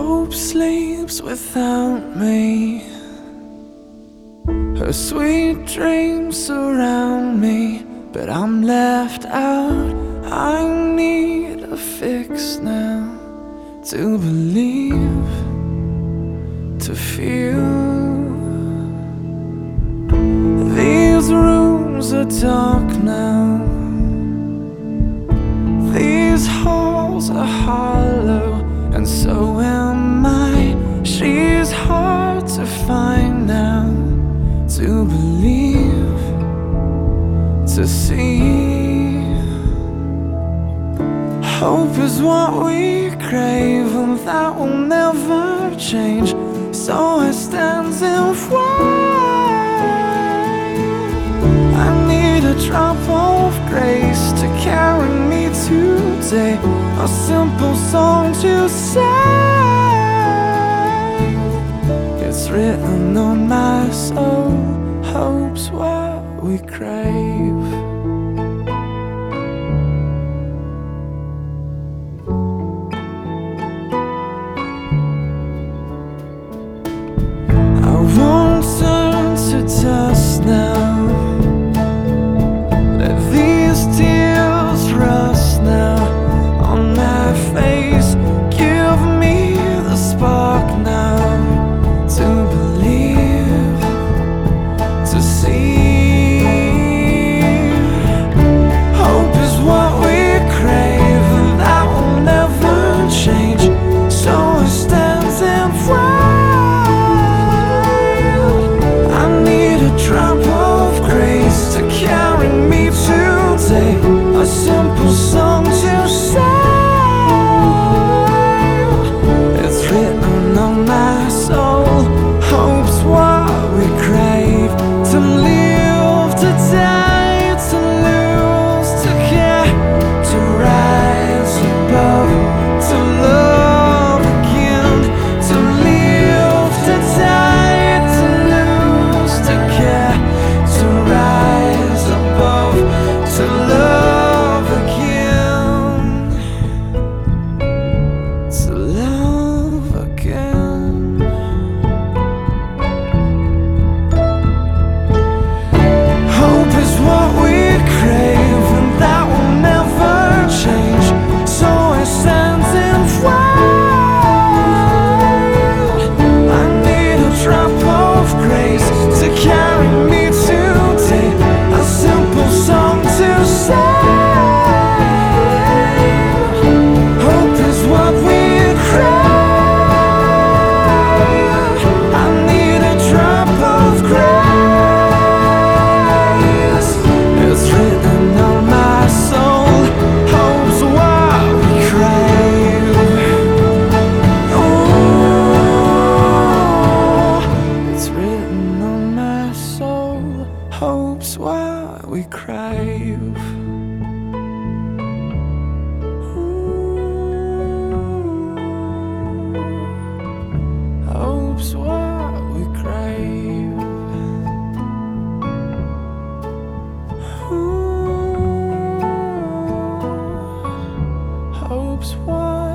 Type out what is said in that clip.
Hope sleeps without me. Her sweet dreams surround me, but I'm left out. I need a fix now to believe, to feel. These rooms are dark now. These halls are hollow, and so am I. She's hard to find now, to believe, to see. Hope is what we crave, and that will never change. So I stand in front. I need a drop of grace to carry me today, a simple song to sing. It's written on my soul. Hope's what we crave. I won't turn to dust now. Let these tears rust now on my face. Give me the spark now to believe, to see. Hope is what we crave, and that will never change. So I stand in front. I need a drop of grace to carry me today, a simple song to sing. It's written on my soul. Hope's what we crave, to live, to die, to lose, to care, to rise above, to love again, to live, to die, to lose, to care, to rise above, to love again, to love again. Hope is what we crave, and that will never change. So I stand in front. I need a drop of grace to carry me today, a simple song to sing. Hope is what we crave. I need a drop of grace. It's written on my soul. Hope's what we crave. Oh, it's written on my soul. Hope's what we crave. Hope's what we crave. Hope's what